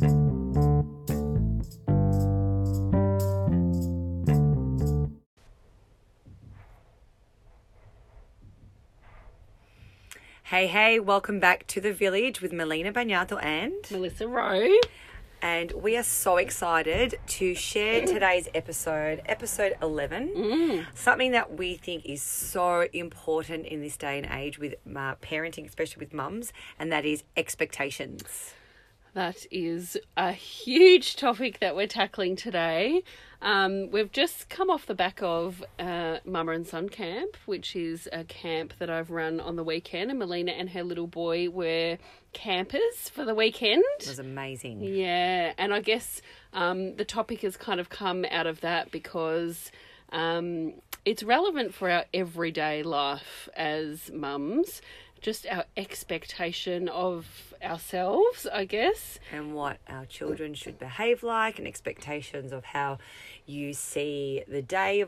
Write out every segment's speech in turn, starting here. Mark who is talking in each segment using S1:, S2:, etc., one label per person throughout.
S1: Hey, welcome back to The Village with Melina Bagnato and
S2: Melissa Rowe.
S1: And we are so excited to share today's episode 11, something that we think is so important in this day and age with parenting, especially with mums, and that is expectations.
S2: That is a huge topic that we're tackling today. We've just come off the back of Mama and Son Camp, which is a camp that I've run on the weekend, and Melina and her little boy were campers for the weekend.
S1: It was amazing.
S2: Yeah, and I guess the topic has kind of come out of that because it's relevant for our everyday life as mums. Just our expectation of ourselves, I guess.
S1: And what our children should behave like, and expectations of how you see the day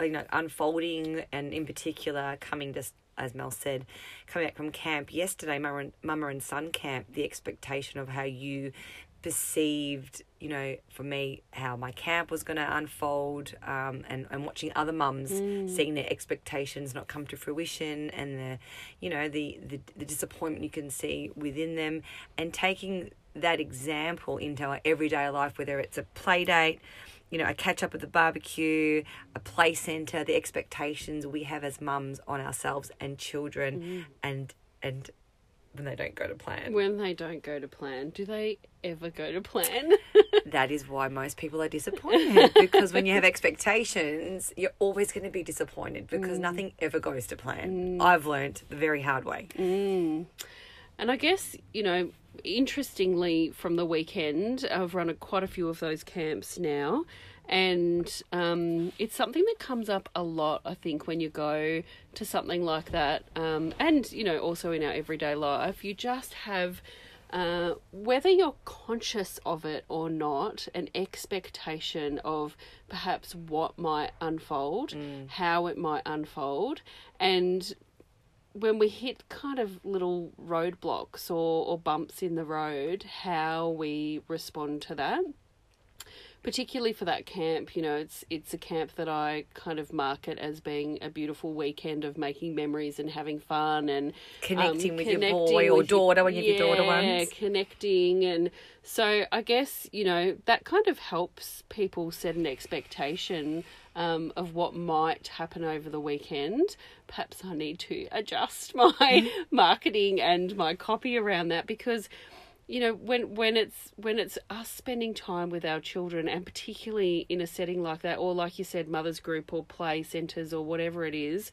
S1: unfolding, and in particular coming to, as Mel said, coming back from camp yesterday, Mama and Son Camp, the expectation of how you perceived, for me, how my camp was going to unfold, and watching other mums seeing their expectations not come to fruition, and the disappointment you can see within them, and taking that example into our everyday life, whether it's a play date, a catch up at the barbecue, a play centre, the expectations we have as mums on ourselves and children, and when they don't go to plan.
S2: When they don't go to plan. Do they ever go to plan?
S1: That is why most people are disappointed, because when you have expectations, you're always going to be disappointed because nothing ever goes to plan. I've learnt the very hard way.
S2: And I guess, interestingly, from the weekend, I've run quite a few of those camps now, and it's something that comes up a lot, I think, when you go to something like that, and also in our everyday life. You just have, whether you're conscious of it or not, an expectation of perhaps what might unfold, how it might unfold, and when we hit kind of little roadblocks or bumps in the road, how we respond to that. Particularly for that camp, it's a camp that I kind of market as being a beautiful weekend of making memories and having fun and
S1: connecting with your boy or daughter when you have your daughter ones.
S2: Yeah, connecting. And so I guess, that kind of helps people set an expectation of what might happen over the weekend. Perhaps I need to adjust my marketing and my copy around that, because when it's us spending time with our children, and particularly in a setting like that, or like you said, mother's group or play centres or whatever it is,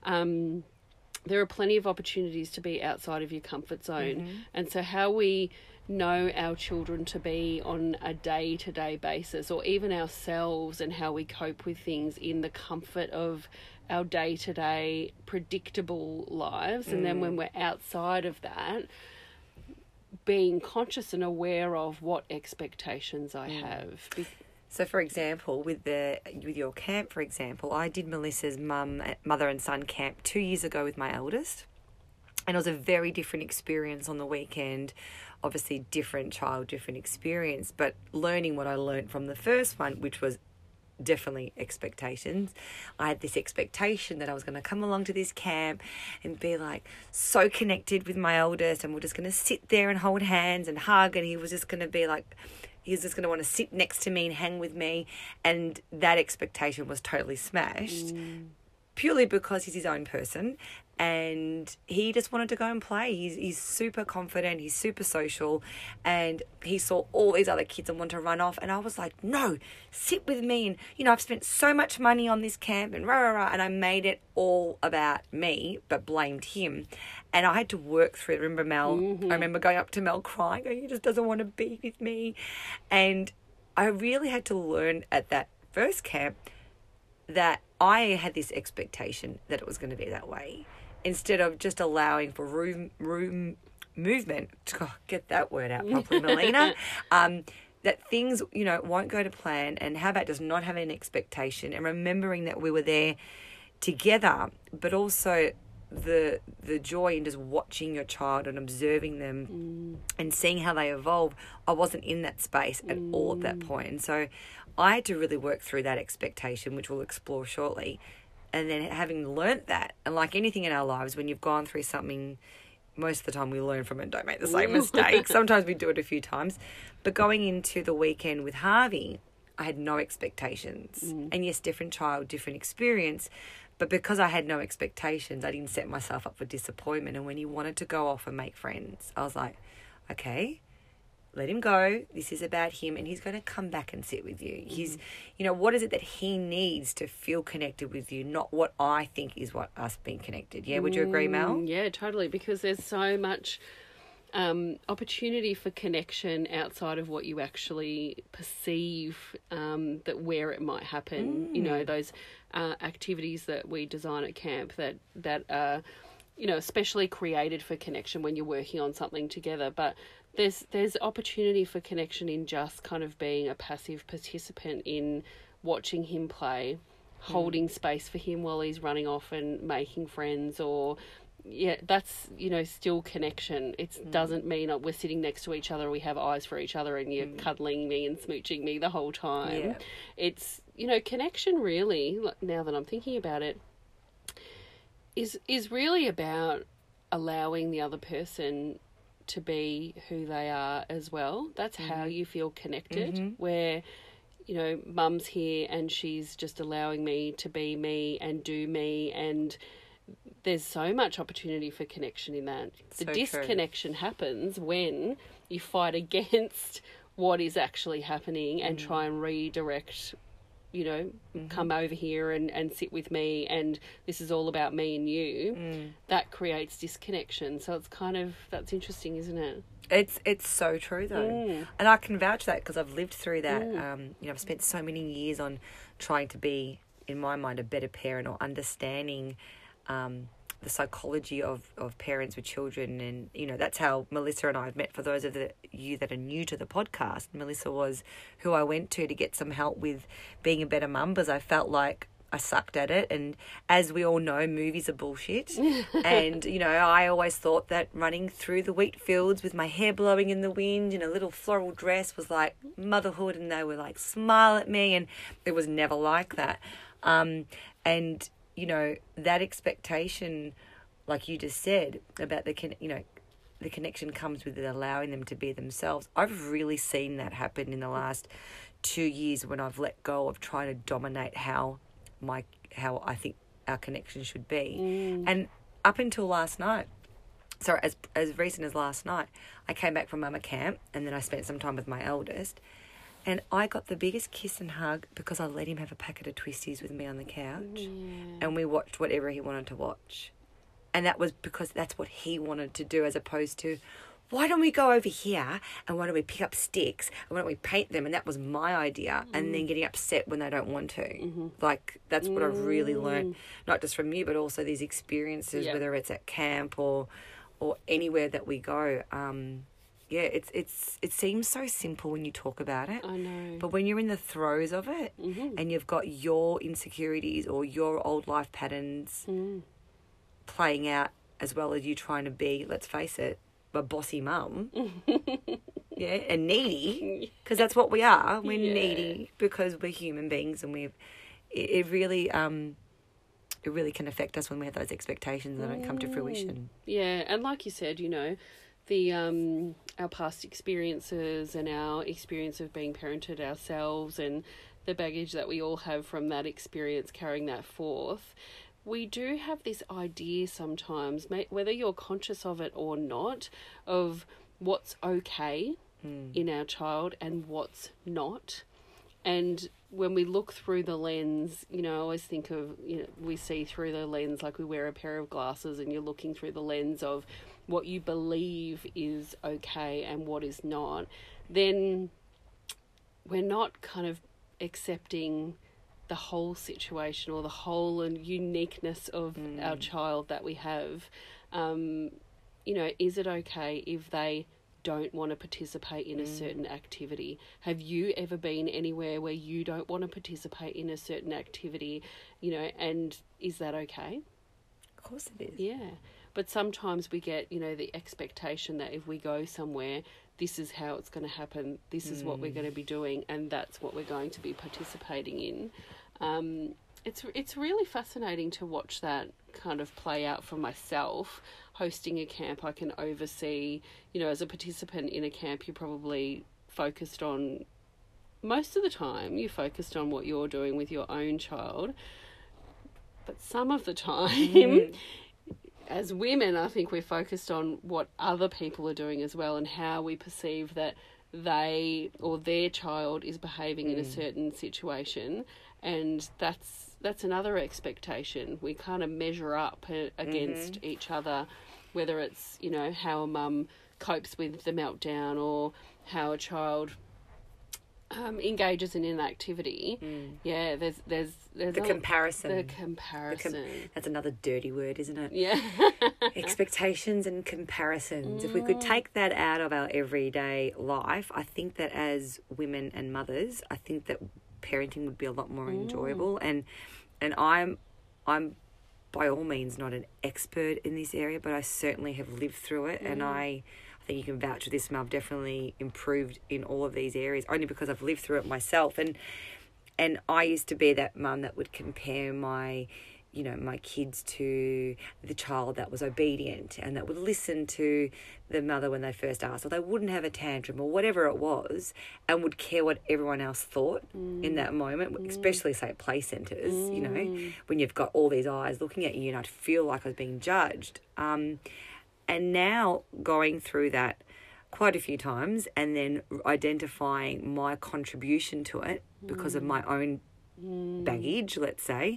S2: there are plenty of opportunities to be outside of your comfort zone. And so how we know our children to be on a day-to-day basis, or even ourselves, and how we cope with things in the comfort of our day-to-day predictable lives, and then when we're outside of that, being conscious and aware of what expectations I have.
S1: So, for example, with your camp, for example, I did Melissa's mother and son camp 2 years ago with my eldest, and it was a very different experience on the weekend. Obviously, different child, different experience, but learning what I learned from the first one, which was definitely expectations. I had this expectation that I was going to come along to this camp and be like so connected with my eldest, and we're just going to sit there and hold hands and hug, and he was just going to be like, he was just going to want to sit next to me and hang with me. And that expectation was totally smashed purely because he's his own person and he just wanted to go and play. He's super confident, he's super social, and he saw all these other kids and wanted to run off, and I was like, no, sit with me, and I've spent so much money on this camp and and I made it all about me but blamed him. And I had to work through it. Remember Mel? I remember going up to Mel crying, he just doesn't want to be with me. And I really had to learn at that first camp that I had this expectation that it was going to be that way, instead of just allowing for room movement. Get that word out properly, Melina. That things, won't go to plan, and how about just not having an expectation and remembering that we were there together, but also the joy in just watching your child and observing them and seeing how they evolve. I wasn't in that space at all at that point. And so I had to really work through that expectation, which we'll explore shortly. And then having learnt that, and like anything in our lives, when you've gone through something, most of the time we learn from it and don't make the same mistake. Sometimes we do it a few times. But going into the weekend with Harvey, I had no expectations. And yes, different child, different experience. But because I had no expectations, I didn't set myself up for disappointment. And when he wanted to go off and make friends, I was like, okay, let him go. This is about him, and he's going to come back and sit with you. He's, what is it that he needs to feel connected with you, not what I think is what us being connected. Yeah, would you agree, Mel?
S2: Yeah, totally, because there's so much opportunity for connection outside of what you actually perceive that where it might happen. Those activities that we design at camp that are, especially created for connection when you're working on something together. But there's opportunity for connection in just kind of being a passive participant in watching him play, holding space for him while he's running off and making friends, or that's still connection. It doesn't mean we're sitting next to each other, we have eyes for each other, and you're cuddling me and smooching me the whole time. It's connection really, now that I'm thinking about it, is really about allowing the other person to be who they are as well. That's how you feel connected, where mum's here and she's just allowing me to be me and do me, and there's so much opportunity for connection in that. The disconnection happens when you fight against what is actually happening and try and redirect, come over here and sit with me, and this is all about me and you. That creates disconnection. So it's that's interesting, isn't it?
S1: It's so true though. And I can vouch that because I've lived through that. I've spent so many years on trying to be, in my mind, a better parent, or understanding the psychology of parents with children. And that's how Melissa and I have met. For those of you that are new to the podcast, Melissa was who I went to get some help with being a better mum, because I felt like I sucked at it. And as we all know, movies are bullshit. And I always thought that running through the wheat fields with my hair blowing in the wind in a little floral dress was like motherhood, and they were like, smile at me, and it was never like that. And that expectation, like you just said, about the connection comes with it, allowing them to be themselves. I've really seen that happen in the last 2 years when I've let go of trying to dominate how I think our connection should be. And up until last night, so as recent as last night, I came back from Mama Camp, and then I spent some time with my eldest. And I got the biggest kiss and hug because I let him have a packet of twisties with me on the couch. And we watched whatever he wanted to watch. And that was because that's what he wanted to do, as opposed to, why don't we go over here and why don't we pick up sticks and why don't we paint them? And that was my idea. And then getting upset when they don't want to. Like, that's what I've really learned, not just from you, but also these experiences, whether it's at camp or anywhere that we go. It seems so simple when you talk about it.
S2: I know.
S1: But when you're in the throes of it and you've got your insecurities or your old life patterns playing out, as well as you trying to be, let's face it, a bossy mum, and needy, because that's what we are. We're needy because we're human beings, and it really can affect us when we have those expectations that don't come to fruition.
S2: Yeah, and like you said, the our past experiences and our experience of being parented ourselves, and the baggage that we all have from that experience, carrying that forth, we do have this idea sometimes, whether you're conscious of it or not, of what's okay in our child and what's not. And when we look through the lens, I always think of, we see through the lens, like we wear a pair of glasses and you're looking through the lens of what you believe is okay and what is not, then we're not kind of accepting the whole situation or the whole and uniqueness of our child that we have. Is it okay if they don't want to participate in a certain activity? Have you ever been anywhere where you don't want to participate in a certain activity, and is that okay?
S1: Of course it is.
S2: Yeah. But sometimes we get, the expectation that if we go somewhere, this is how it's going to happen, this is what we're going to be doing, and that's what we're going to be participating in. It's really fascinating to watch that kind of play out for myself. Hosting a camp, I can oversee, as a participant in a camp, you're probably focused on, most of the time, you're focused on what you're doing with your own child. But some of the time, as women, I think we're focused on what other people are doing as well, and how we perceive that they or their child is behaving in a certain situation. And that's another expectation. We kind of measure up against each other, whether it's, how a mum copes with the meltdown, or how a child engages in an activity. Yeah, there's
S1: the comparison.
S2: The comparison.
S1: That's another dirty word, isn't it?
S2: Yeah.
S1: Expectations and comparisons. If we could take that out of our everyday life, I think that as women and mothers, I think that parenting would be a lot more enjoyable. And I'm by all means not an expert in this area, but I certainly have lived through it, and I think you can vouch for this, Mum. I've definitely improved in all of these areas, only because I've lived through it myself. And I used to be that mum that would compare my kids to the child that was obedient and that would listen to the mother when they first asked, or they wouldn't have a tantrum or whatever it was, and would care what everyone else thought in that moment, especially, say, at play centres, when you've got all these eyes looking at you, and I'd feel like I was being judged. And now going through that quite a few times, and then identifying my contribution to it because of my own baggage, let's say,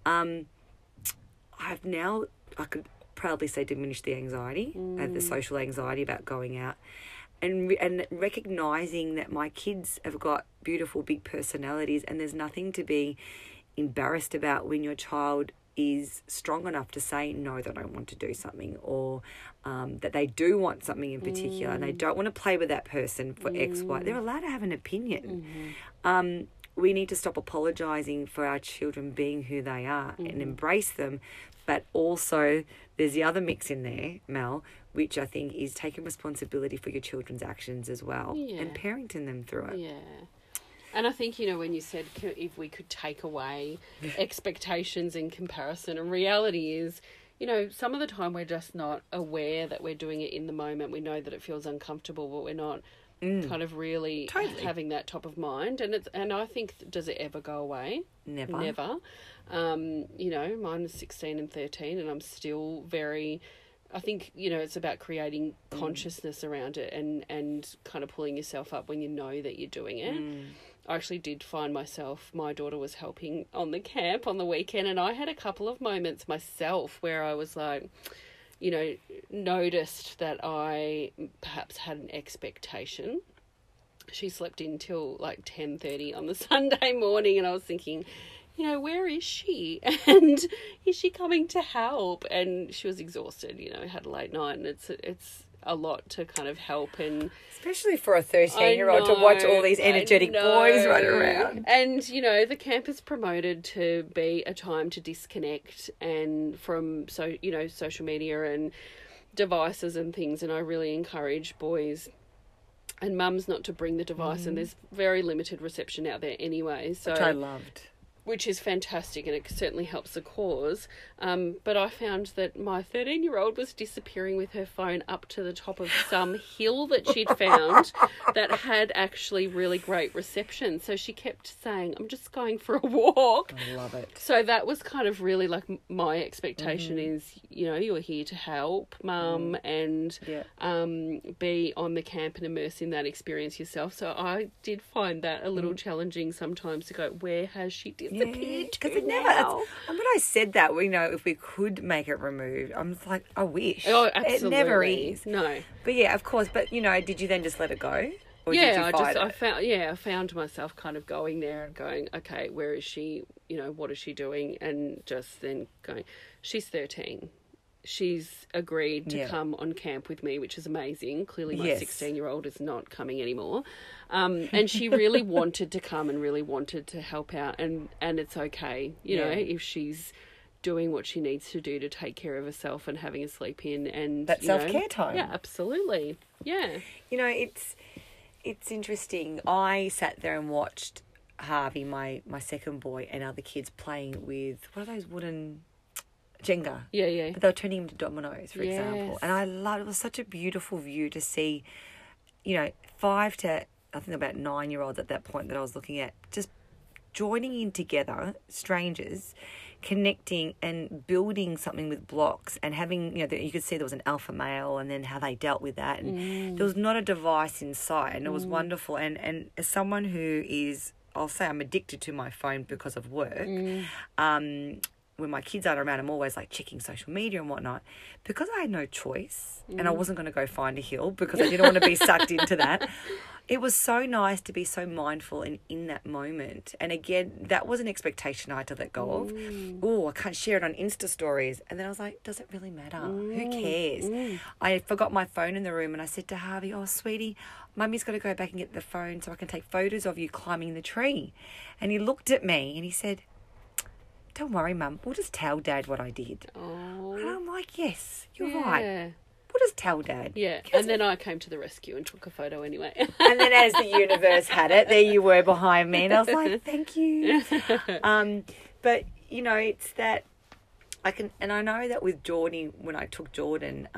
S1: I could proudly say, diminished the anxiety, the social anxiety about going out, and recognising that my kids have got beautiful big personalities, and there's nothing to be embarrassed about when your child is strong enough to say no, they don't want to do something, or that they do want something in particular and they don't want to play with that person for X, Y. They're allowed to have an opinion. We need to stop apologising for our children being who they are and embrace them. But also there's the other mix in there, Mel, which I think is taking responsibility for your children's actions as well and parenting them through it.
S2: Yeah. And I think, when you said if we could take away expectations and comparison, and reality is, some of the time we're just not aware that we're doing it in the moment. We know that it feels uncomfortable, but we're not kind of really having that top of mind. And I think, does it ever go away? Never. Mine was 16 and 13, and I'm still very... I think, it's about creating consciousness around it and kind of pulling yourself up when you know that you're doing it. I actually did find myself, my daughter was helping on the camp on the weekend, and I had a couple of moments myself where I was like, noticed that I perhaps had an expectation. She slept in till like 10:30 on the Sunday morning, and I was thinking, where is she? And is she coming to help? And she was exhausted, had a late night, and it's a lot to kind of help, and
S1: especially for a 13-year-old to watch all these energetic boys run around.
S2: And the camp is promoted to be a time to disconnect and from social media and devices and things, and I really encourage boys and mums not to bring the device, and there's very limited reception out there anyway, so
S1: which I loved.
S2: Which is fantastic, and it certainly helps the cause. But I found that my 13-year-old was disappearing with her phone up to the top of some hill that she'd found that had actually really great reception. So she kept saying, I'm just going for a walk.
S1: I love it.
S2: So that was kind of really like my expectation is, you're here to help, Mum, and be on the camp and immerse in that experience yourself. So I did find that a little challenging sometimes to go, where has she disappeared?
S1: Because it never. And when I said that, if we could make it removed, I'm like, I wish.
S2: Oh, absolutely.
S1: It never is.
S2: No.
S1: But yeah, of course. But did you then just let it go? Or did you fight it?
S2: I found myself kind of going there and going, okay, where is she? What is she doing? And just then going, she's 13. She's agreed to come on camp with me, which is amazing. Clearly my 16-year-old is not coming anymore. And she really wanted to come and really wanted to help out. And it's okay, if she's doing what she needs to do to take care of herself and having a sleep in, and
S1: That self-care time.
S2: Yeah, absolutely. Yeah.
S1: You know, it's interesting. I sat there and watched Harvey, my second boy, and other kids playing with, what are those wooden Jenga?
S2: Yeah.
S1: But they were turning them to dominoes, for
S2: Yes.
S1: example. And I loved, it was such a beautiful view to see, 5 to, I think about 9-year-olds at that point that I was looking at, just joining in together, strangers, connecting and building something with blocks, and having, you could see there was an alpha male, and then how they dealt with that. And there was not a device in sight, and it was wonderful. And as someone who is, I'll say I'm addicted to my phone because of work, when my kids aren't around, I'm always like checking social media and whatnot. Because I had no choice, and I wasn't going to go find a hill because I didn't want to be sucked into that. It was so nice to be so mindful and in that moment. And again, that was an expectation I had to let go of. Oh, I can't share it on Insta stories. And then I was like, does it really matter? Who cares? I forgot my phone in the room, and I said to Harvey, oh, sweetie, Mummy's got to go back and get the phone so I can take photos of you climbing the tree. And he looked at me and he said, don't worry, Mum, we'll just tell Dad what I did.
S2: Oh.
S1: And I'm like, yes, you're right.
S2: Yeah.
S1: We'll just tell Dad.
S2: Yeah, and then I came to the rescue and took a photo anyway.
S1: And then as the universe had it, there you were behind me. And I was like, thank you. But, it's that I know that with Jordan, when I took Jordan,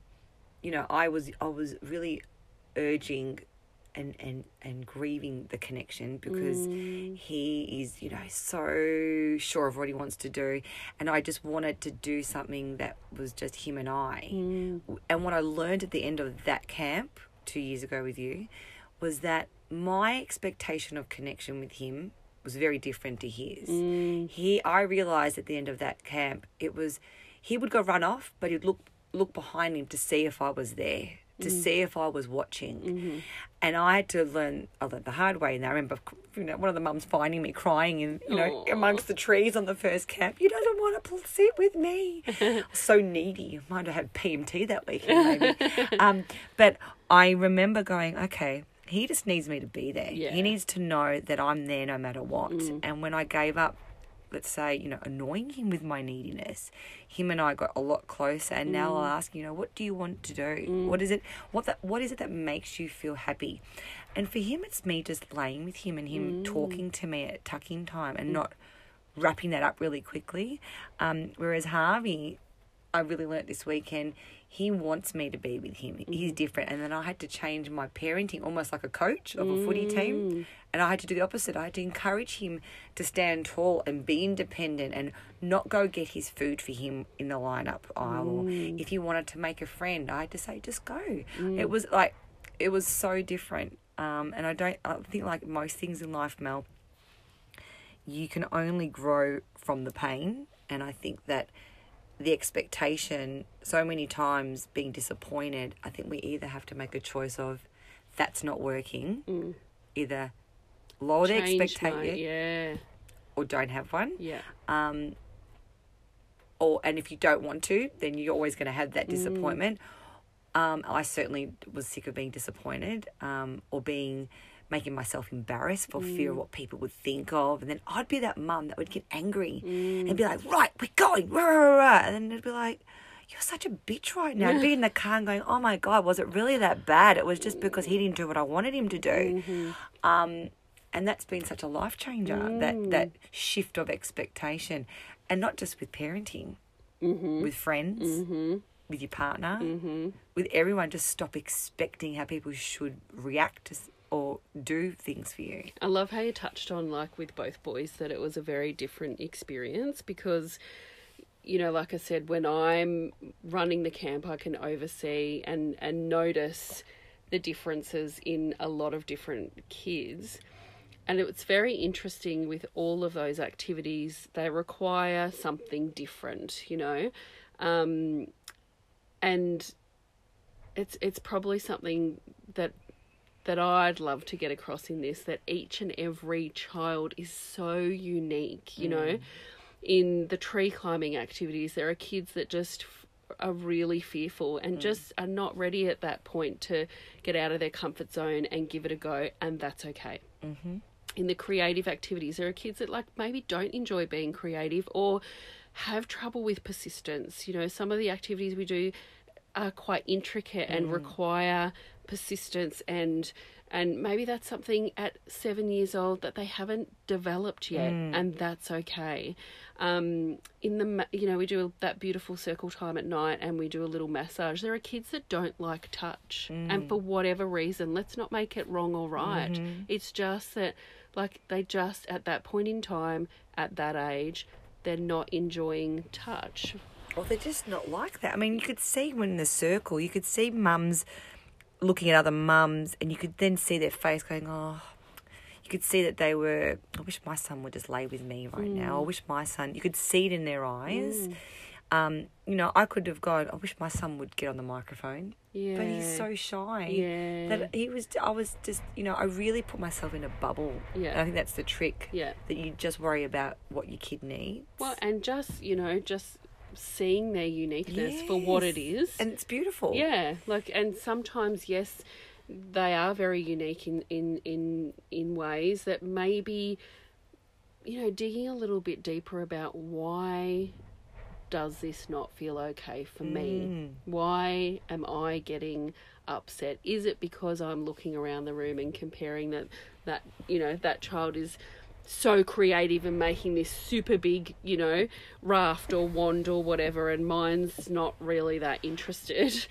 S1: I was really urging and grieving the connection, because he is, so sure of what he wants to do. And I just wanted to do something that was just him and I. And what I learned at the end of that camp 2 years ago with you was that my expectation of connection with him was very different to his. I realized at the end of that camp, he would go run off, but he'd look behind him to see if I was there, to see if I was watching. And I had to learn the hard way. And I remember, one of the mums finding me crying in, amongst the trees on the first camp. You don't want to sit with me. I was so needy. I might have had PMT that weekend, maybe. But I remember going, okay, he just needs me to be there.
S2: Yeah.
S1: He needs to know that I'm there no matter what. And when I gave up, let's say, annoying him with my neediness, him and I got a lot closer. And now I'll ask, what do you want to do? What is it? What is it that makes you feel happy? And for him, it's me just laying with him and him talking to me at tuck-in time and not wrapping that up really quickly. Whereas Harvey, I really learnt this weekend, he wants me to be with him. He's different. And then I had to change my parenting, almost like a coach of a footy team. And I had to do the opposite. I had to encourage him to stand tall and be independent and not go get his food for him in the lineup aisle. Or if he wanted to make a friend, I had to say, just go. It was so different. And I think like most things in life, Mel, you can only grow from the pain. And I think that the expectation, so many times being disappointed, I think we either have to make a choice of that's not working, either lower the expectation, or don't have one.
S2: Yeah.
S1: And if you don't want to, then you're always going to have that disappointment. I certainly was sick of being disappointed, or making myself embarrassed for fear of what people would think of. And then I'd be that mum that would get angry and be like, right, we're going, rah, rah, rah. And then it'd be like, you're such a bitch right now. I'd be in the car and going, oh my God, was it really that bad? It was just because he didn't do what I wanted him to do. And that's been such a life changer, that shift of expectation. And not just with parenting, with friends, with your partner, with everyone. Just stop expecting how people should react to or do things for you.
S2: I love how you touched on, like with both boys, that it was a very different experience because, like I said, when I'm running the camp, I can oversee and notice the differences in a lot of different kids. And it's very interesting with all of those activities. They require something different, and it's probably something that I'd love to get across in this, that each and every child is so unique, In the tree climbing activities, there are kids that just are really fearful and just are not ready at that point to get out of their comfort zone and give it a go, and that's okay. in the creative activities. There are kids that like maybe don't enjoy being creative or have trouble with persistence. You know, some of the activities we do are quite intricate and require persistence, and maybe that's something at 7 years old that they haven't developed yet, and that's okay. In the, you know, we do that beautiful circle time at night and we do a little massage. There are kids that don't like touch, and for whatever reason, let's not make it wrong or right. It's just that, like, they just, at that point in time, at that age, they're not enjoying touch.
S1: Well, they're just not like that. I mean, you could see when in the circle, you could see mums looking at other mums, and you could then see their face going, oh, you could see that they were, I wish my son would just lay with me right now. I wish my son, you could see it in their eyes. You know, I could have gone, I wish my son would get on the microphone.
S2: Yeah.
S1: But he's so shy.
S2: Yeah.
S1: That I was just, you know, I really put myself in a bubble.
S2: Yeah.
S1: And I think that's the trick.
S2: Yeah.
S1: That you just worry about what your kid needs.
S2: Well, and just, you know, just seeing their uniqueness for what it is.
S1: And it's beautiful.
S2: Yeah. Like, and sometimes, yes, they are very unique in ways that maybe, you know, digging a little bit deeper about why does this not feel okay for me? Why am I getting upset? Is it because I'm looking around the room and comparing that you know, that child is so creative and making this super big, you know, raft or wand or whatever, and mine's not really that interested.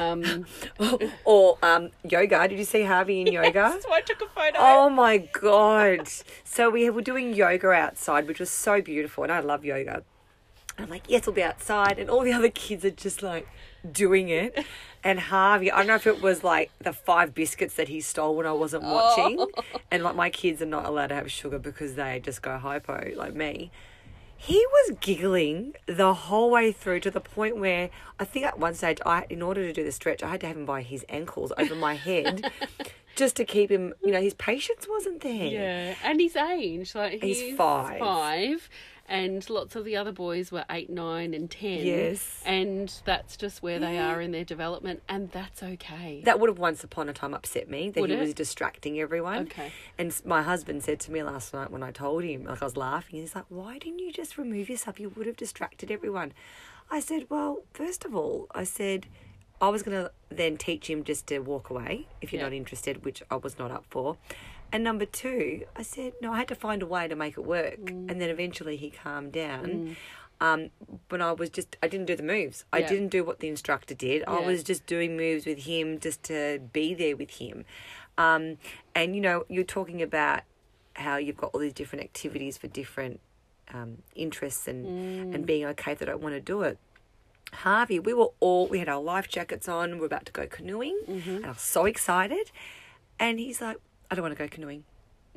S1: Or yoga. Did you see Harvey in yoga?
S2: That's why I took a photo.
S1: Oh my God. So we were doing yoga outside, which was so beautiful, and I love yoga. I'm like, yes, we'll be outside, and all the other kids are just like doing it. And Harvey, I don't know if it was like the 5 biscuits that he stole when I wasn't watching. And like, my kids are not allowed to have sugar because they just go hypo like me. He was giggling the whole way through, to the point where I think at one stage, in order to do the stretch, I had to have him by his ankles over my head just to keep him, you know, his patience wasn't there.
S2: Yeah, and his age, like
S1: he's 5.
S2: 5. And lots of the other boys were 8, 9 and 10.
S1: Yes.
S2: And that's just where they are in their development, and that's okay.
S1: That would have once upon a time upset me, that
S2: Would
S1: he
S2: it?
S1: was distracting everyone.
S2: Okay.
S1: And my husband said to me last night when I told him, like, I was laughing, he's like, why didn't you just remove yourself? You would have distracted everyone. I said, well, first of all, I said I was going to then teach him just to walk away if you're not interested, which I was not up for. And number 2, I said, no, I had to find a way to make it work. And then eventually he calmed down. But I didn't do the moves. I didn't do what the instructor did. I was just doing moves with him just to be there with him. And, you know, you're talking about how you've got all these different activities for different interests and being okay if they don't want to do it. Harvey, we had our life jackets on. We were about to go canoeing. And I was so excited. And he's like, I don't want to go canoeing.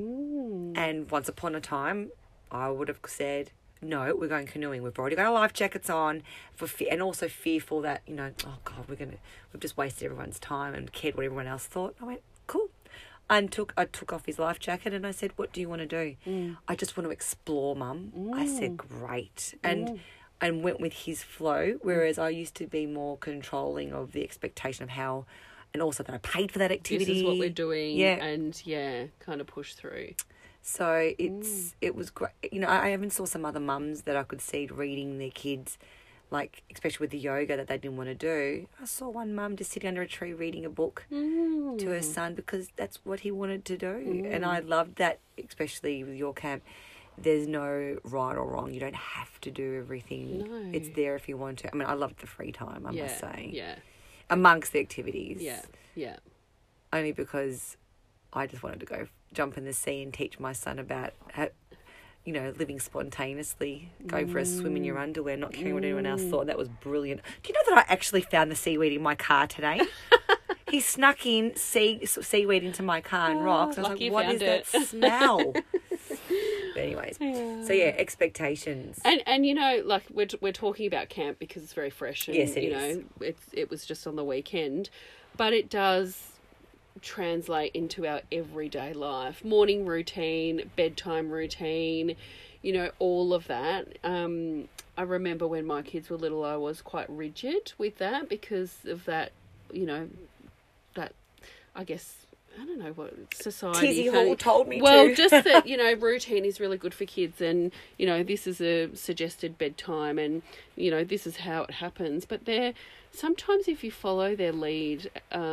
S1: And once upon a time, I would have said, no, we're going canoeing. We've already got our life jackets on, and also fearful that, you know, oh God, we've just wasted everyone's time and cared what everyone else thought. I went, cool. And I took off his life jacket and I said, what do you want to do? I just want to explore, Mum. I said, great. And went with his flow, whereas I used to be more controlling of the expectation of how, and also that I paid for that activity.
S2: This is what we're doing. And kind of push through.
S1: So it was great. You know, I even saw some other mums that I could see reading their kids, like especially with the yoga that they didn't want to do. I saw one mum just sitting under a tree reading a book to her son because that's what he wanted to do. And I loved that, especially with your camp. There's no right or wrong. You don't have to do everything.
S2: No.
S1: It's there if you want to. I mean, I loved the free time, I must say.
S2: Yeah.
S1: Amongst the activities.
S2: Yeah.
S1: Only because I just wanted to go jump in the sea and teach my son about, you know, living spontaneously, going for a swim in your underwear, not caring what anyone else thought. That was brilliant. Do you know that I actually found the seaweed in my car today? He snuck in seaweed into my car and rocks. I was like, what is that smell? But anyways, so yeah, expectations.
S2: And you know, like we're talking about camp because it's very fresh. And,
S1: yes, it
S2: you
S1: is.
S2: know, it was just on the weekend, but it does translate into our everyday life, morning routine, bedtime routine, you know, all of that. I remember when my kids were little, I was quite rigid with that because of that, you know, that I guess I don't know what society.
S1: Tizzy Hall told me
S2: well,
S1: to.
S2: just that, routine is really good for kids, and, this is a suggested bedtime, and, this is how it happens. But sometimes if you follow their lead,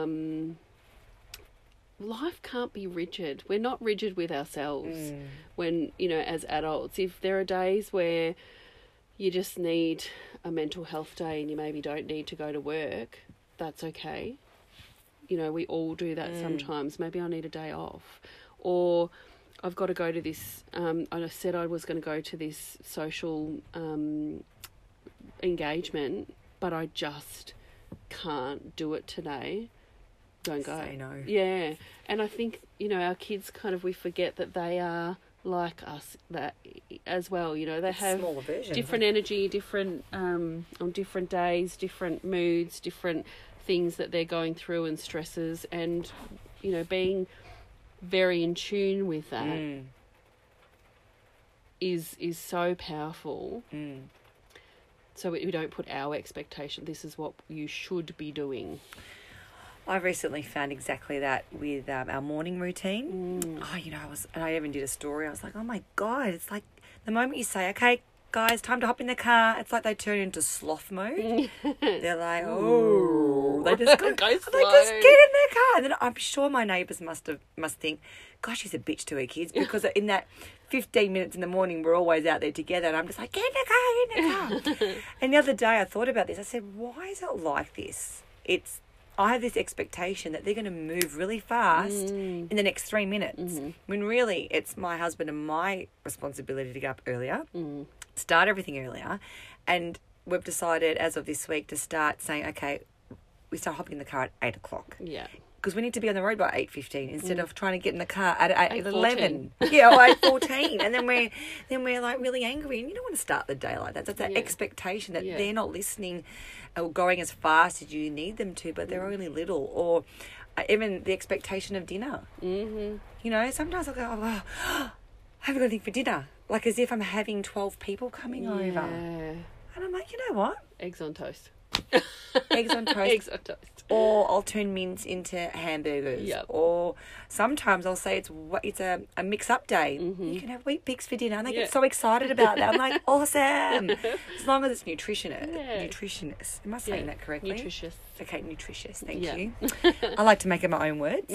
S2: life can't be rigid. We're not rigid with ourselves when, as adults. If there are days where you just need a mental health day and you maybe don't need to go to work, that's okay. We all do that sometimes. Maybe I need a day off. Or I've got to go to this, I said I was going to go to this social engagement, but I just can't do it today. Don't go.
S1: Say no.
S2: Yeah. And I think, our kids we forget that they are like us that as well. They have
S1: smaller versions,
S2: different energy, different on different days, different moods, different things that they're going through and stresses, and being very in tune with that is so powerful. So we don't put our expectation, this is what you should be doing.
S1: I recently found exactly that with our morning routine. I even did a story. I was like, oh my God, it's like the moment you say, okay, guys, time to hop in the car, it's like they turn into sloth mode. They're like, oh, they just go,
S2: Go
S1: they
S2: slow.
S1: just get in their car. And then I'm sure my neighbours must think, gosh, she's a bitch to her kids, because in that 15 minutes in the morning, we're always out there together, and I'm just like, get in the car. And the other day I thought about this. I said, why is it like this? I have this expectation that they're going to move really fast in the next 3 minutes. When really it's my husband and my responsibility to get up earlier, start everything earlier. And we've decided as of this week to start saying, okay, we start hopping in the car at 8 o'clock.
S2: Yeah.
S1: Because we need to be on the road by 8:15 instead of trying to get in the car at
S2: 8:14.
S1: 8:11. Yeah, or 8:14. And then we're like really angry, and you don't want to start the day like that. That's that expectation that they're not listening or going as fast as you need them to, but they're only little. Or even the expectation of dinner. Sometimes I'll go, oh, I haven't got anything for dinner. Like as if I'm having 12 people coming over. And I'm like, you know what?
S2: Eggs on toast.
S1: Eggs on toast.
S2: Eggs on toast.
S1: Or I'll turn mince into hamburgers.
S2: Yep.
S1: Or sometimes I'll say it's a mix-up day. You can have wheat bix for dinner. And they get so excited about that. I'm like, awesome. As long as it's nutritionist. Am I saying that correctly?
S2: Nutritious.
S1: Okay, nutritious. Thank you. I like to make it my own words.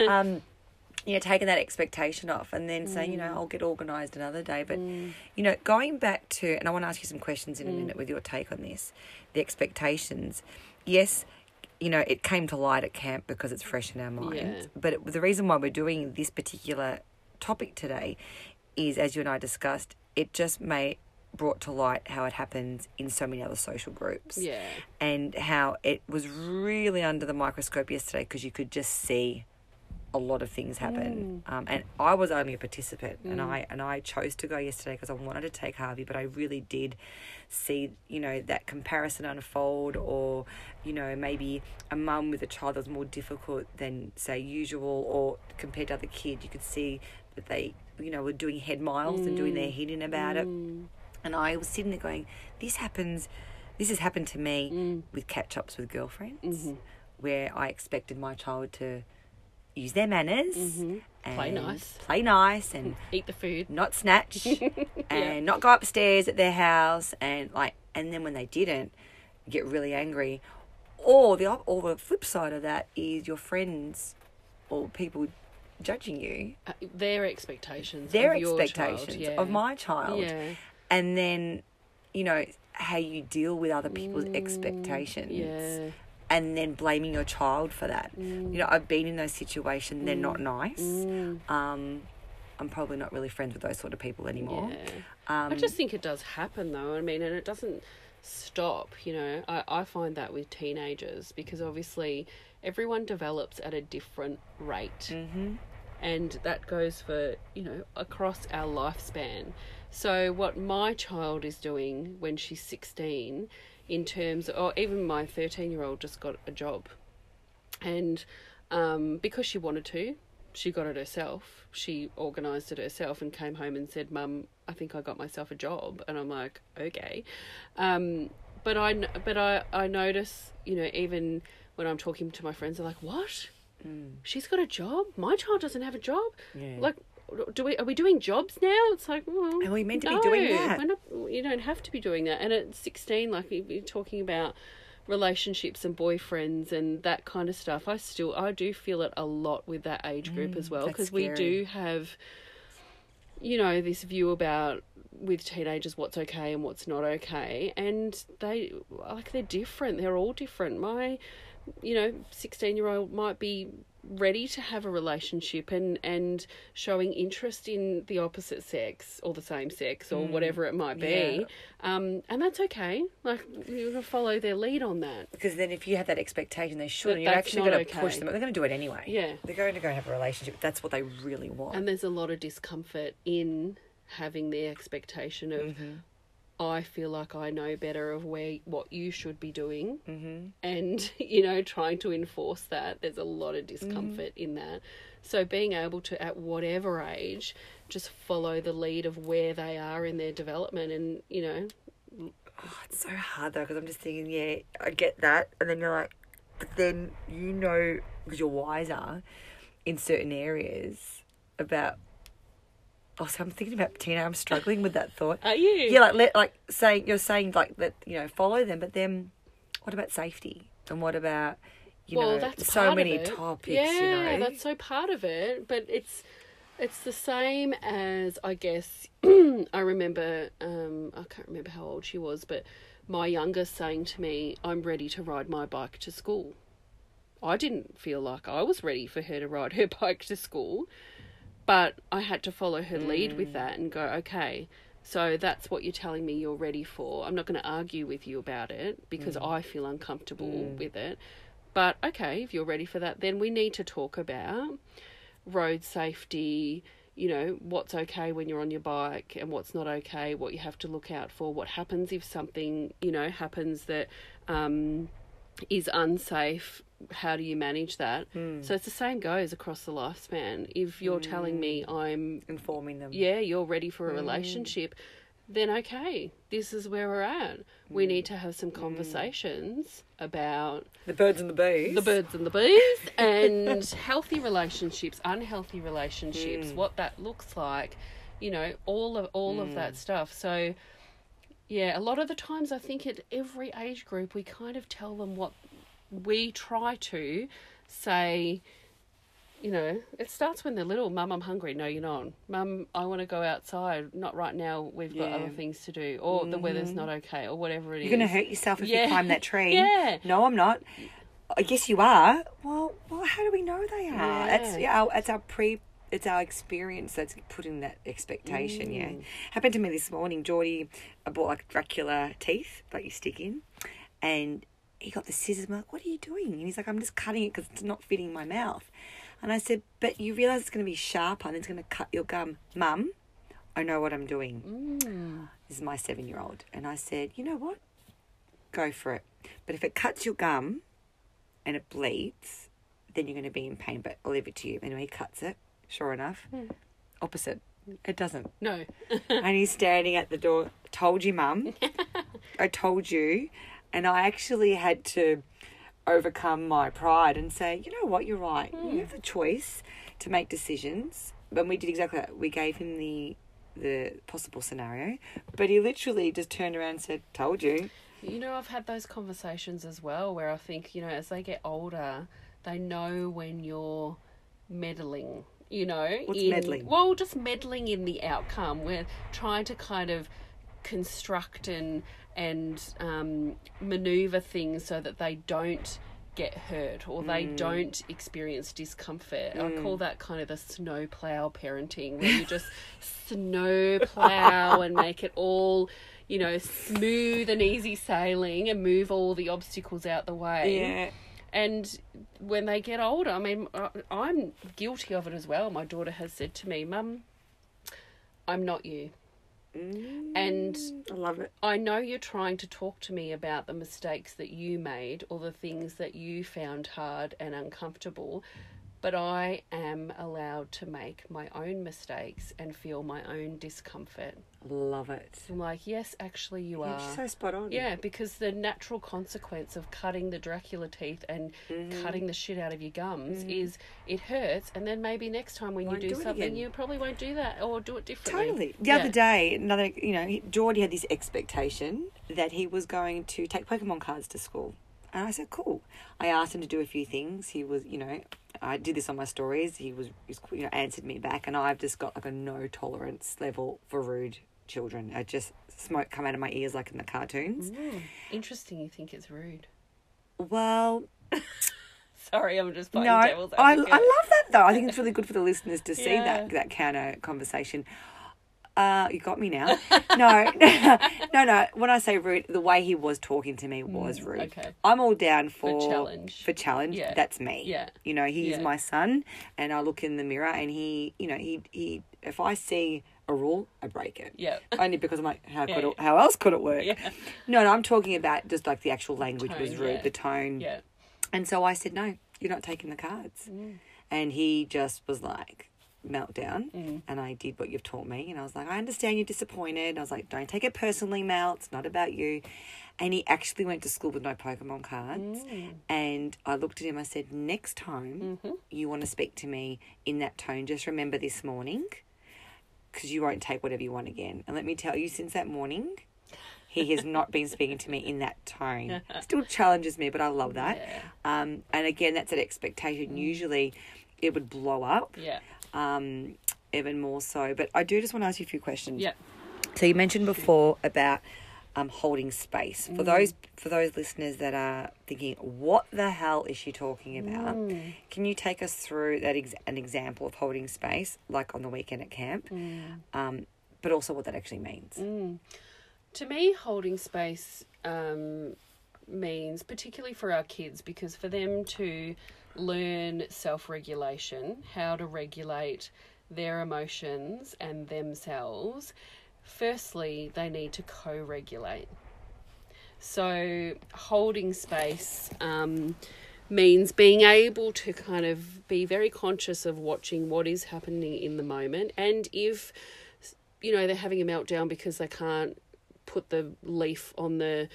S1: Taking that expectation off and then saying, I'll get organised another day. But, going back to, and I want to ask you some questions in a minute with your take on this, the expectations. Yes, it came to light at camp because it's fresh in our minds. But the reason why we're doing this particular topic today is, as you and I discussed, it just brought to light how it happens in so many other social groups. Yeah. And how it was really under the microscope yesterday because you could just see a lot of things happen. And I was only a participant and I chose to go yesterday because I wanted to take Harvey, but I really did see, that comparison unfold, or, maybe a mum with a child that was more difficult than, say, usual, or compared to other kids, you could see that they, were doing head miles and doing their head in about it. And I was sitting there going, this has happened to me with catch-ups with girlfriends, where I expected my child to use their manners and play nice and
S2: eat the food,
S1: not snatch and not go upstairs at their house, and then when they didn't, get really angry. Or the flip side of that is your friends or people judging you,
S2: their expectations
S1: of my child, and then how you deal with other people's expectations. And then blaming your child for that. I've been in those situations. They're not nice. I'm probably not really friends with those sort of people anymore.
S2: I just think it does happen, though. I mean, and it doesn't stop. I find that with teenagers, because obviously everyone develops at a different rate. And that goes for, across our lifespan. So what my child is doing when she's 16, in terms, or even my 13-year-old just got a job, and because she wanted to, she got it herself. She organised it herself and came home and said, "Mum, I think I got myself a job." And I'm like, okay. But I notice, even when I'm talking to my friends, they're like, "What? She's got a job. My child doesn't have a job.
S1: Yeah.
S2: Like, are we doing jobs now? It's like, well,
S1: are we meant to be doing that?
S2: We're not, you don't have to be doing that. And at 16, like, you're talking about relationships and boyfriends and that kind of stuff. I do feel it a lot with that age group as well, because we do have, this view about, with teenagers, what's okay and what's not okay, and they're different. They're all different. My 16-year-old might be ready to have a relationship and showing interest in the opposite sex or the same sex or whatever it might be. And that's okay. Like, you're going to follow their lead on that.
S1: Because then if you have that expectation, they should, and you're actually going to push them. They're going to do it anyway.
S2: Yeah.
S1: They're going to go have a relationship. That's what they really want.
S2: And there's a lot of discomfort in having the expectation of, I feel like I know better of what you should be doing, and trying to enforce that. There's a lot of discomfort in that. So being able to, at whatever age, just follow the lead of where they are in their development, and
S1: it's so hard though, because I'm just thinking, yeah, I get that, and then you're like, but then because you're wiser in certain areas about. Oh, so I'm thinking about Tina. I'm struggling with that thought.
S2: Are you?
S1: Yeah, you're saying like that. Follow them, but then what about safety? And what about
S2: that's
S1: so
S2: part
S1: many
S2: of it.
S1: topics?
S2: Yeah, that's so part of it. But it's the same as, I guess. I remember. I can't remember how old she was, but my youngest saying to me, "I'm ready to ride my bike to school." I didn't feel like I was ready for her to ride her bike to school. But I had to follow her lead with that and go, okay, so that's what you're telling me you're ready for. I'm not going to argue with you about it because I feel uncomfortable with it. But, okay, if you're ready for that, then we need to talk about road safety, what's okay when you're on your bike and what's not okay, what you have to look out for, what happens if something, happens that is unsafe. How do you manage that? So it's the same goes across the lifespan. If you're telling me I'm
S1: informing them,
S2: you're ready for a relationship, then okay, this is where we're at. We need to have some conversations about
S1: the birds and the bees,
S2: and healthy relationships, unhealthy relationships, what that looks like, all of that stuff. So yeah, a lot of the times I think at every age group we kind of tell them what we try to say. It starts when they're little. Mum, I'm hungry. No, you're not. Mum, I want to go outside. Not right now. We've got other things to do. Or the weather's not okay. Or whatever it is.
S1: You're going to hurt yourself if you climb that tree.
S2: Yeah.
S1: No, I'm not. I guess you are. Well, how do we know they are? It's our experience that's putting that expectation, yeah. Happened to me this morning. Geordie, I bought like Dracula teeth, like you stick in. And he got the scissors. I'm like, what are you doing? And he's like, I'm just cutting it because it's not fitting my mouth. And I said, but you realise it's going to be sharper and it's going to cut your gum. Mum, I know what I'm doing. This is my 7-year-old. And I said, you know what? Go for it. But if it cuts your gum and it bleeds, then you're going to be in pain. But I'll leave it to you. Anyway, he cuts it. Sure enough. Opposite. It doesn't.
S2: No.
S1: And he's standing at the door. Told you, Mum. I told you. And I actually had to overcome my pride and say, you know what, you're right. You have the choice to make decisions. But we did exactly that. We gave him the possible scenario. But he literally just turned around and said, told you.
S2: I've had those conversations as well where I think, as they get older, they know when you're meddling.
S1: What's meddling?
S2: Well, just meddling in the outcome. We're trying to kind of construct and maneuver things so that they don't get hurt or they don't experience discomfort. I call that kind of the snowplow parenting, where you just snowplow and make it all, smooth and easy sailing and move all the obstacles out the way. Yeah. And when they get older, I mean, I'm guilty of it as well. My daughter has said to me, Mum, I'm not you. And
S1: I love it.
S2: I know you're trying to talk to me about the mistakes that you made or the things that you found hard and uncomfortable, but I am allowed to make my own mistakes and feel my own discomfort.
S1: Love it.
S2: I'm like, yes, actually you are.
S1: You're so spot on.
S2: Yeah, because the natural consequence of cutting the Dracula teeth and cutting the shit out of your gums is it hurts, and then maybe next time when you do something, you probably won't do that or do it differently.
S1: Totally. The other day, Geordie had this expectation that he was going to take Pokemon cards to school. And I said, cool. I asked him to do a few things. He was, I did this on my stories. He answered me back, and I've just got like a no tolerance level for rude children. I just smoke come out of my ears like in the cartoons.
S2: Interesting. You think it's rude?
S1: Well,
S2: sorry, I'm just playing
S1: no.
S2: devil's
S1: I
S2: advocate.
S1: love that though. I think it's really good for the listeners to see that counter conversation. You got me now. No. When I say rude, the way he was talking to me was rude.
S2: Okay.
S1: I'm all down for
S2: challenge.
S1: For challenge.
S2: Yeah.
S1: That's me.
S2: Yeah.
S1: He's my son, and I look in the mirror, and he if I see a rule, I break it.
S2: Yeah.
S1: Only because I'm like, how else could it work?
S2: Yeah.
S1: No, I'm talking about just like the actual language
S2: Tone,
S1: was rude,
S2: yeah.
S1: the tone.
S2: Yeah.
S1: And so I said, no, you're not taking the cards. And he just was like, meltdown, and I did what you've taught me, and I was like, I understand you're disappointed. I was like, don't take it personally, Mel, it's not about you. And he actually went to school with no Pokemon cards, and I looked at him, I said, next time you want to speak to me in that tone, just remember this morning, because you won't take whatever you want again. And let me tell you, since that morning, he has not been speaking to me in that tone. Still challenges me, but I love that. And again, that's an expectation. Usually it would blow up. Even more so. But I do just want to ask you a few questions.
S2: Yeah.
S1: So you mentioned before about holding space. For those listeners that are thinking, what the hell is she talking about? Can you take us through that an example of holding space, like on the weekend at camp, but also what that actually means?
S2: To me, holding space means, particularly for our kids, because for them to learn self-regulation, how to regulate their emotions and themselves, firstly, they need to co-regulate. So holding space means being able to kind of be very conscious of watching what is happening in the moment. And if, they're having a meltdown because they can't put the leaf on the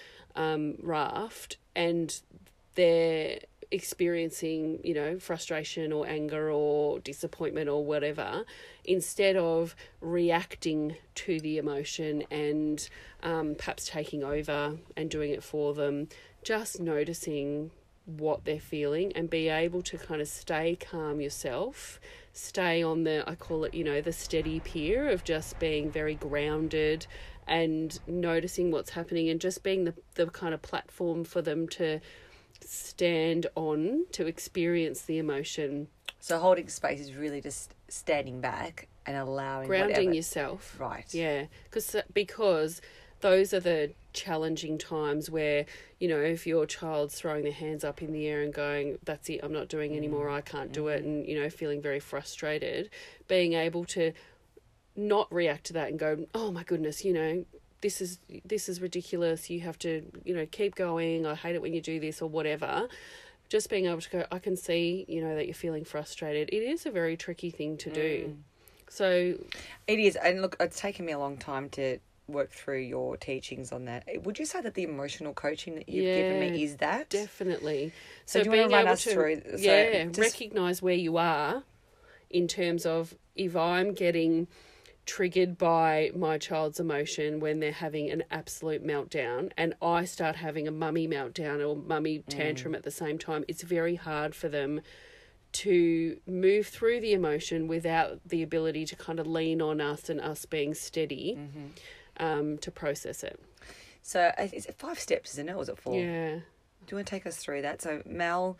S2: raft and they're experiencing, frustration or anger or disappointment or whatever, instead of reacting to the emotion and perhaps taking over and doing it for them, just noticing what they're feeling and be able to kind of stay calm yourself, stay on I call it, the steady pier of just being very grounded and noticing what's happening and just being the kind of platform for them to stand on to experience the emotion.
S1: So holding space is really just standing back and allowing
S2: grounding yourself.
S1: Right.
S2: Yeah, because those are the challenging times where, if your child's throwing their hands up in the air and going, that's it, I'm not doing anymore, I can't do it, and, feeling very frustrated, being able to not react to that and go, oh my goodness, this is ridiculous, you have to, keep going, I hate it when you do this or whatever. Just being able to go, I can see, that you're feeling frustrated. It is a very tricky thing to do. So
S1: it is. And look, it's taken me a long time to work through your teachings on that. Would you say that the emotional coaching that you've given me is that?
S2: Definitely.
S1: So do you want to run us through?
S2: Recognise where you are in terms of if I'm getting triggered by my child's emotion when they're having an absolute meltdown and I start having a mummy meltdown or mummy tantrum at the same time, it's very hard for them to move through the emotion without the ability to kind of lean on us and us being steady to process it.
S1: So is it 5 steps, isn't it? Or is it 4?
S2: Yeah.
S1: Do you want to take us through that? So Mel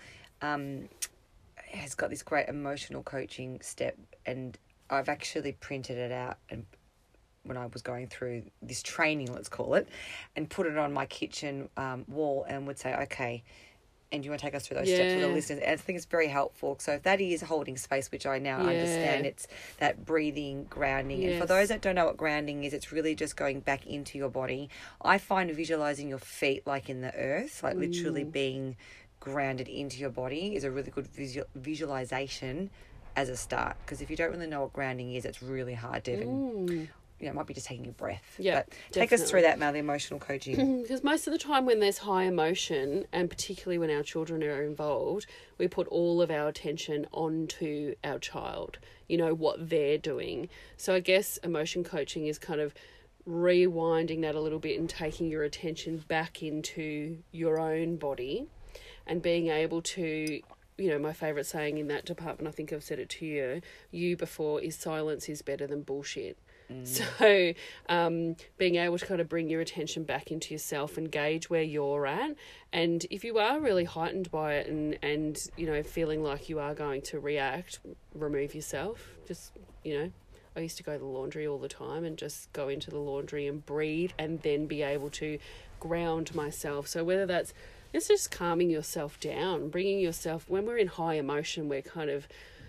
S1: has got this great emotional coaching step, and I've actually printed it out and when I was going through this training, let's call it, and put it on my kitchen wall and would say, okay, and do you want to take us through those steps for the listeners? And I think it's very helpful. So if that is holding space, which I now understand, it's that breathing, grounding. Yes. And for those that don't know what grounding is, it's really just going back into your body. I find visualizing your feet like in the earth, like literally being grounded into your body is a really good visualization as a start. Because if you don't really know what grounding is, it's really hard to even, it might be just taking a breath.
S2: Yeah,
S1: but take us through that, Mel, the emotional coaching.
S2: Because most of the time when there's high emotion, and particularly when our children are involved, we put all of our attention onto our child, what they're doing. So I guess emotion coaching is kind of rewinding that a little bit and taking your attention back into your own body and being able to, my favourite saying in that department, I think I've said it to you before, is silence is better than bullshit. So being able to kind of bring your attention back into yourself and gauge where you're at. And if you are really heightened by it and feeling like you are going to react, remove yourself. Just, I used to go to the laundry all the time and just go into the laundry and breathe and then be able to ground myself. So whether it's just calming yourself down, bringing yourself, when we're in high emotion, we're kind of,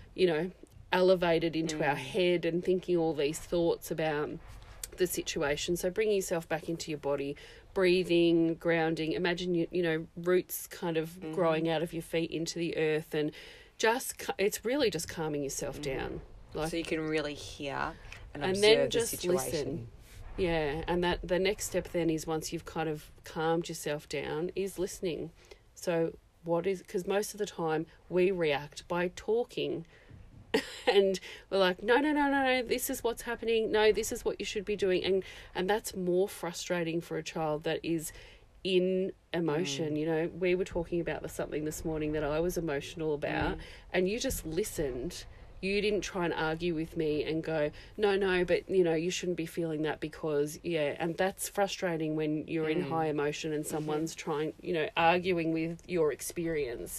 S2: elevated into our head and thinking all these thoughts about the situation. So bringing yourself back into your body, breathing, grounding. Imagine roots kind of growing out of your feet into the earth, and it's really just calming yourself down.
S1: So you can really hear and
S2: observe
S1: then
S2: just
S1: the situation.
S2: Listen. Yeah, and that the next step then is, once you've kind of calmed yourself down, is listening. So because most of the time we react by talking. And we're like, no, this is what's happening. No, this is what you should be doing. And that's more frustrating for a child that is in emotion. We were talking about something this morning that I was emotional about, and you just listened. You didn't try and argue with me and go, no, but, you shouldn't be feeling that because, and that's frustrating when you're in high emotion and someone's trying, arguing with your experience.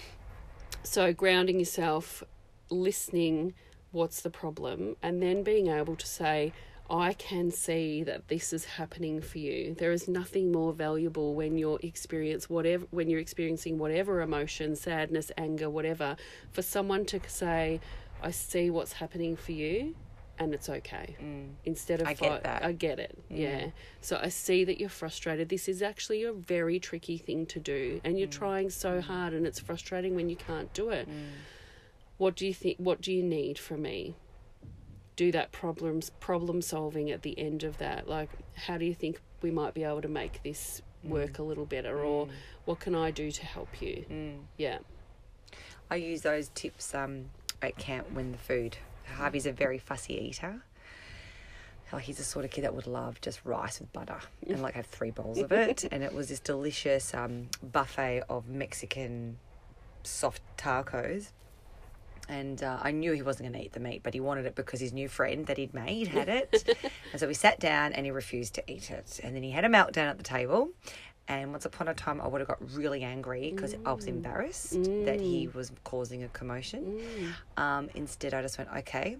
S2: So grounding yourself, listening, what's the problem, and then being able to say, I can see that this is happening for you. There is nothing more valuable when you're experiencing whatever emotion, sadness, anger, whatever, for someone to say, I see what's happening for you and it's okay. Instead of
S1: I get that.
S2: I get it. Yeah. So I see that you're frustrated. This is actually a very tricky thing to do, and you're trying so hard, and it's frustrating when you can't do it. What do you think? What do you need from me? Do that problem solving at the end of that. Like, how do you think we might be able to make this work a little better, or what can I do to help you? Yeah.
S1: I use those tips at camp when the food. Harvey's a very fussy eater. He's the sort of kid that would love just rice with butter and have 3 bowls of it. And it was this delicious buffet of Mexican soft tacos. And I knew he wasn't going to eat the meat, but he wanted it because his new friend that he'd made had it. And so we sat down and he refused to eat it. And then he had a meltdown at the table. And once upon a time, I would have got really angry because I was embarrassed that he was causing a commotion. Instead, I just went, okay,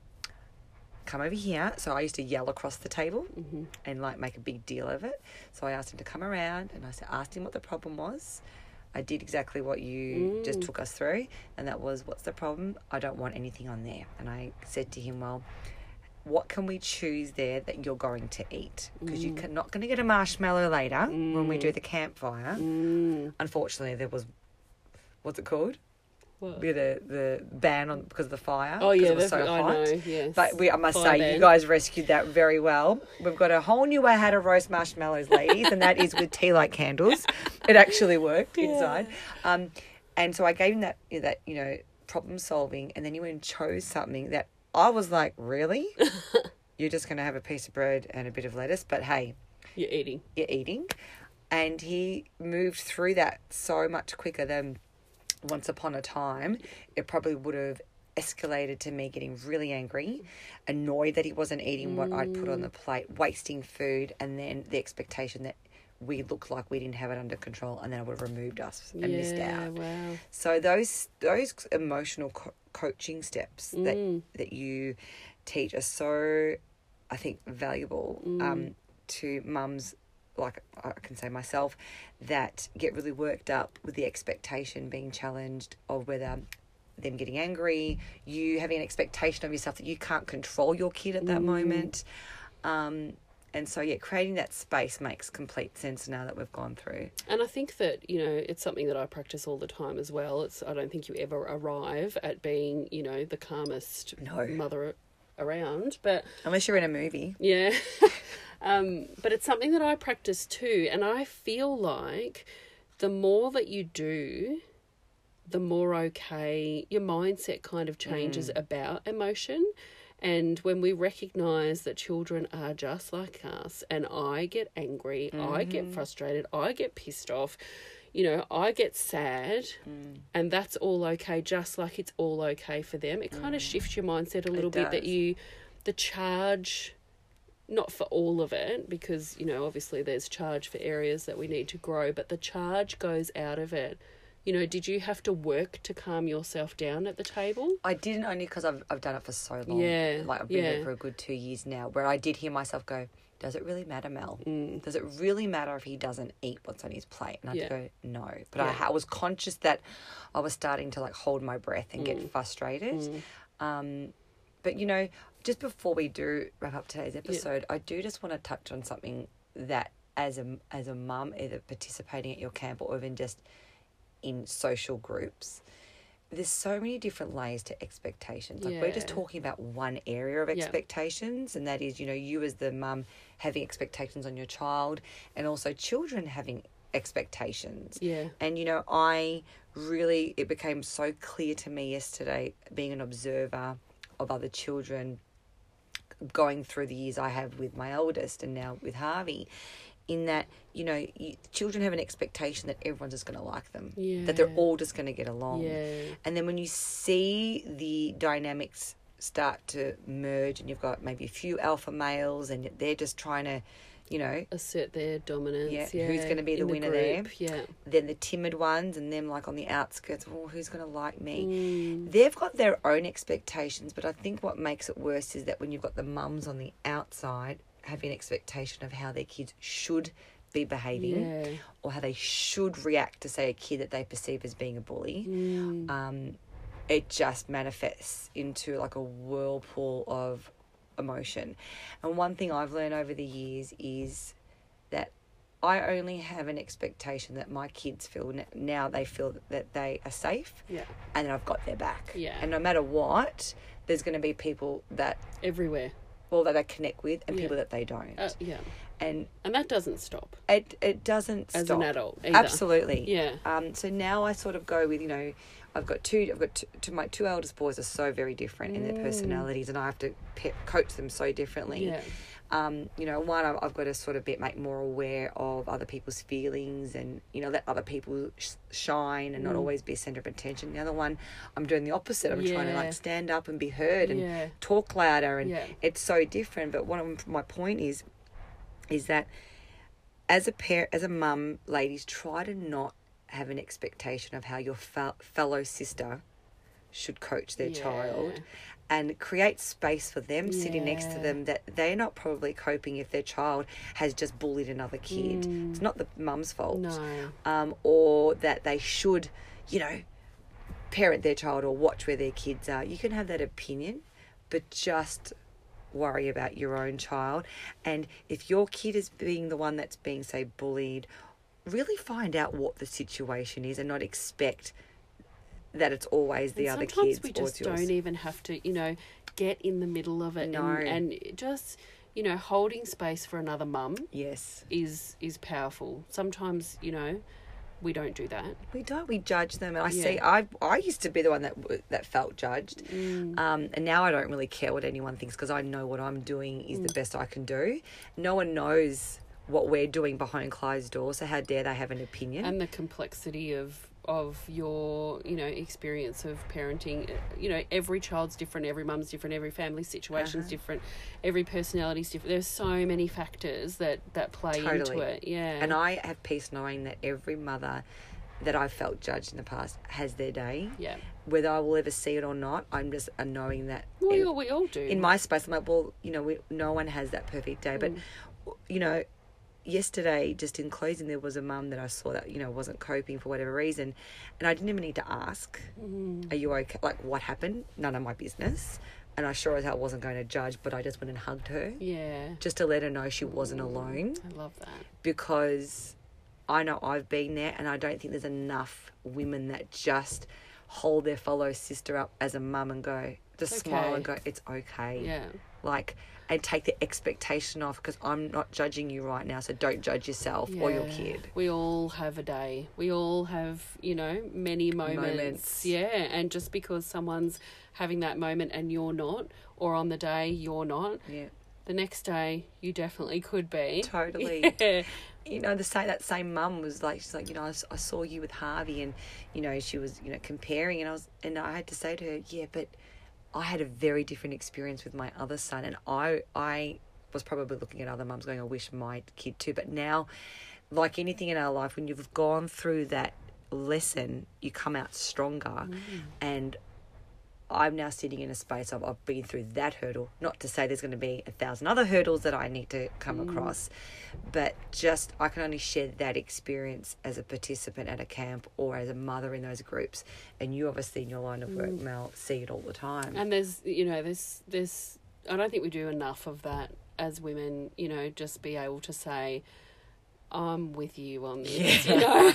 S1: come over here. So I used to yell across the table and make a big deal of it. So I asked him to come around, and I asked him what the problem was. I did exactly what you just took us through, and that was, what's the problem? I don't want anything on there. And I said to him, well, what can we choose there that you're going to eat? Because you're not going to get a marshmallow later when we do the campfire. Unfortunately, there was, what's it called?
S2: What?
S1: The ban on because of the fire.
S2: Oh yeah,
S1: it was so hot.
S2: I know. Yes.
S1: But I must say, you guys rescued that very well. We've got a whole new way how to roast marshmallows, ladies, and that is with tea light candles. It actually worked inside. And so I gave him that problem solving, and then he went and chose something that I was like, really? You're just going to have a piece of bread and a bit of lettuce, but hey,
S2: you're eating.
S1: And he moved through that so much quicker than once upon a time. It probably would have escalated to me getting really angry, annoyed that he wasn't eating what I'd put on the plate, wasting food, and then the expectation that we looked like we didn't have it under control, and then I would have removed us and missed out.
S2: Wow.
S1: So those emotional coaching steps that you teach are so, I think, valuable to mums, like I can say myself, that get really worked up with the expectation being challenged of whether them getting angry, you having an expectation of yourself that you can't control your kid at that moment. And And so, yeah, creating that space makes complete sense now that we've gone through.
S2: And I think that, you know, it's something that I practice all the time as well. I don't think you ever arrive at being, you know, the calmest mother around, but
S1: unless you're in a movie.
S2: Yeah. But it's something that I practice too. And I feel like the more that you do, the more okay your mindset kind of changes about emotion. And when we recognise that children are just like us, and I get angry, I get frustrated, I get pissed off, you know, I get sad, and that's all okay, just like it's all okay for them. It kind of shifts your mindset a little bit, that the charge, not for all of it, because, you know, obviously there's charge for areas that we need to grow, but the charge goes out of it. You know, did you have to work to calm yourself down at the table?
S1: I didn't, only because I've done it for so long.
S2: Yeah.
S1: Like, I've been there for a good 2 years now, where I did hear myself go, does it really matter, Mel? Does it really matter if he doesn't eat what's on his plate? And I had to go, no. But I was conscious that I was starting to, like, hold my breath and get frustrated. But, you know, just before we do wrap up today's episode, I do just want to touch on something that as a mum, either participating at your camp or even just in social groups, there's so many different layers to expectations. Like, we're just talking about one area of expectations, and that is, you know, you as the mum having expectations on your child, and also children having expectations.
S2: Yeah.
S1: And, you know, it became so clear to me yesterday, being an observer of other children, going through the years I have with my eldest and now with Harvey, in that, you know, children have an expectation that everyone's just going to like them, that they're all just going to get along. And then when you see the dynamics start to merge, and you've got maybe a few alpha males, and they're just trying to, you know, assert
S2: their dominance.
S1: Who's going to be the winner
S2: group,
S1: there? Then the timid ones, and them like on the outskirts. Oh, who's going to like me? They've got their own expectations, but I think what makes it worse is that when you've got the mums on the outside having an expectation of how their kids should be behaving, or how they should react to, say, a kid that they perceive as being a bully, it just manifests into like a whirlpool of emotion. And one thing I've learned over the years is that I only have an expectation that my kids feel now, they feel that they are safe, and that I've got their back. And no matter what, there's going to be people that
S2: everywhere,
S1: well, that they connect with, and people that they don't. And
S2: that doesn't stop.
S1: It doesn't
S2: as
S1: stop.
S2: An adult either.
S1: Absolutely. So now I sort of go with, you know, my two eldest boys are so very different in their personalities, and I have to coach them so differently. You know, one, I've got to sort of make more aware of other people's feelings, and, you know, let other people shine and not always be a centre of attention. The other one, I'm doing the opposite. I'm trying to, like, stand up and be heard and talk louder, and it's so different. But my point is that as a mum, ladies, try to not have an expectation of how your fellow sister should coach their child, and create space for them sitting next to them, that they're not probably coping if their child has just bullied another kid. It's not the mum's fault. Or that they should, you know, parent their child or watch where their kids are. You can have that opinion, but just worry about your own child. And if your kid is being the one that's being, say, bullied, really find out what the situation is, and not expect that it's always the other kids.
S2: Sometimes we just don't even have to, you know, get in the middle of it. And just, you know, holding space for another mum is powerful. Sometimes, you know, we don't do that.
S1: We don't. We judge them. And I used to be the one that felt judged. And now I don't really care what anyone thinks, because I know what I'm doing is the best I can do. No one knows what we're doing behind closed doors, so how dare they have an opinion?
S2: And the complexity of your, you know, experience of parenting. You know, every child's different, every mum's different, every family situation's different, every personality's different. There's so many factors that play into it.
S1: And I have peace knowing that every mother that I've felt judged in the past has their day. Whether I will ever see it or not, I'm just knowing that.
S2: We all do.
S1: In my space, I'm like, well, you know, no one has that perfect day. But, you know, yesterday, just in closing, there was a mum that I saw that, you know, wasn't coping for whatever reason, and I didn't even need to ask, are you okay? Like, what happened? None of my business. And I sure as hell wasn't going to judge, but I just went and hugged her.
S2: Yeah.
S1: Just to let her know she wasn't alone.
S2: I love that.
S1: Because I know I've been there, and I don't think there's enough women that just hold their fellow sister up as a mum and go, just smile and go, it's okay.
S2: Yeah.
S1: Like, and take the expectation off, because I'm not judging you right now, so don't judge yourself or your kid.
S2: We all have a day. We all have, many moments. Yeah, and just because someone's having that moment and you're not, or on the day you're not, the next day you definitely could be.
S1: Totally.
S2: Yeah.
S1: That same mum was like, she's like, I saw you with Harvey, and, she was, comparing, and I had to say to her, yeah, but I had a very different experience with my other son, and I was probably looking at other mums going, I wish my kid too. But now, like anything in our life, when you've gone through that lesson, you come out stronger. And I'm now sitting in a space of, I've been through that hurdle. Not to say there's going to be 1,000 other hurdles that I need to come across, but just I can only share that experience as a participant at a camp or as a mother in those groups. And you obviously in your line of work, Mel, see it all the time.
S2: And there's I don't think we do enough of that as women, just be able to say, I'm with you on this,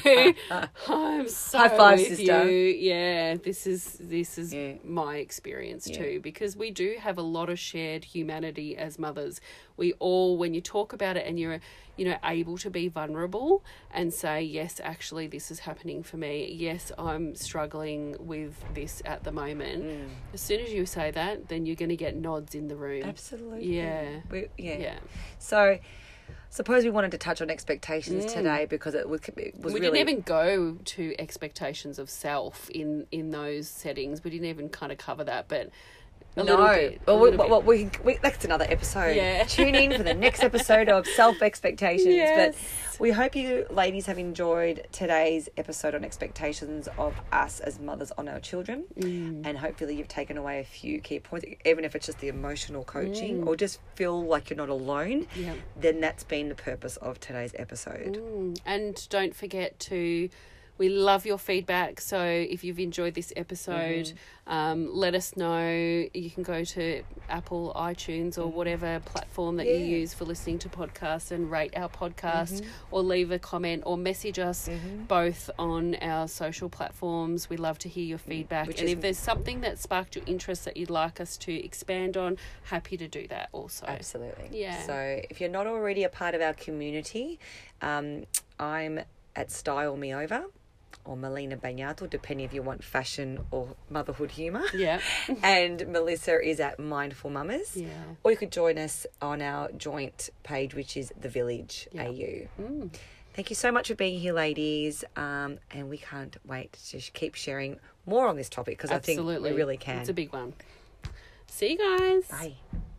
S2: I'm so
S1: High five,
S2: with
S1: sister.
S2: you. Yeah, this is my experience too, because we do have a lot of shared humanity as mothers. We all, when you talk about it and you're, able to be vulnerable and say, yes, actually this is happening for me. Yes, I'm struggling with this at the moment. As soon as you say that, then you're going to get nods in the room.
S1: Absolutely.
S2: Yeah.
S1: Yeah. So, suppose we wanted to touch on expectations today, because it was
S2: we
S1: really...
S2: didn't even go to expectations of self in those settings. We didn't even kind of cover that, but a little bit.
S1: Well, we that's another episode.
S2: Yeah.
S1: Tune in for the next episode of self-expectations.
S2: Yes.
S1: But we hope you ladies have enjoyed today's episode on expectations of us as mothers on our children. And hopefully you've taken away a few key points, even if it's just the emotional coaching or just feel like you're not alone. Then that's been the purpose of today's episode.
S2: And don't forget we love your feedback. So if you've enjoyed this episode, let us know. You can go to Apple, iTunes, or whatever platform that you use for listening to podcasts, and rate our podcast or leave a comment or message us both on our social platforms. We love to hear your feedback. If there's something that sparked your interest that you'd like us to expand on, happy to do that also.
S1: Absolutely.
S2: Yeah.
S1: So if you're not already a part of our community, I'm at Style Me Over, or Melina Bagnato, depending if you want fashion or motherhood humour.
S2: Yeah.
S1: And Melissa is at Mindful Mamas.
S2: Yeah.
S1: Or you could join us on our joint page, which is The Village AU. Thank you so much for being here, ladies. And we can't wait to keep sharing more on this topic, because I think we really can.
S2: It's a big one. See you guys.
S1: Bye.